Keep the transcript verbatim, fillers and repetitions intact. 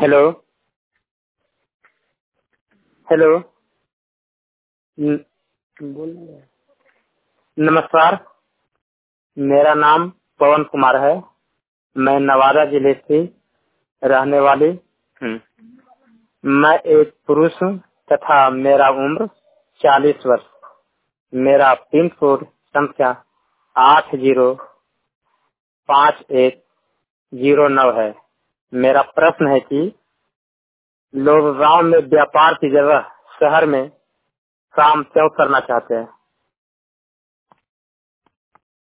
Hello hello न- बोल नमस्कार। मेरा नाम पवन कुमार है। मैं नवादा जिले से रहने वाली हूँ। मैं एक पुरुष हूँ तथा मेरा उम्र चालीस वर्ष। मेरा पिन कोड संख्या आठ जीरो पाँच एक जीरो नौ है। मेरा प्रश्न है कि लोग गांव में व्यापार की जगह शहर में काम क्यों करना चाहते हैं।